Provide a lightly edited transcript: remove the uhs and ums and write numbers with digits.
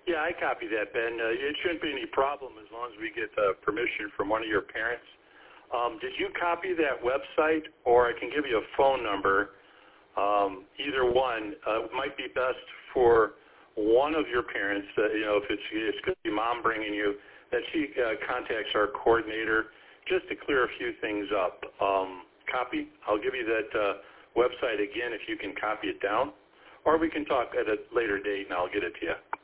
Yeah, I copy that, Ben. It shouldn't be any problem as long as we get permission from one of your parents. Did you copy that website, or I can give you a phone number? Either one. It might be best for one of your parents, if it's going to be mom bringing you, that she contacts our coordinator just to clear a few things up. Copy. I'll give you that website again if you can copy it down, or we can talk at a later date and I'll get it to you.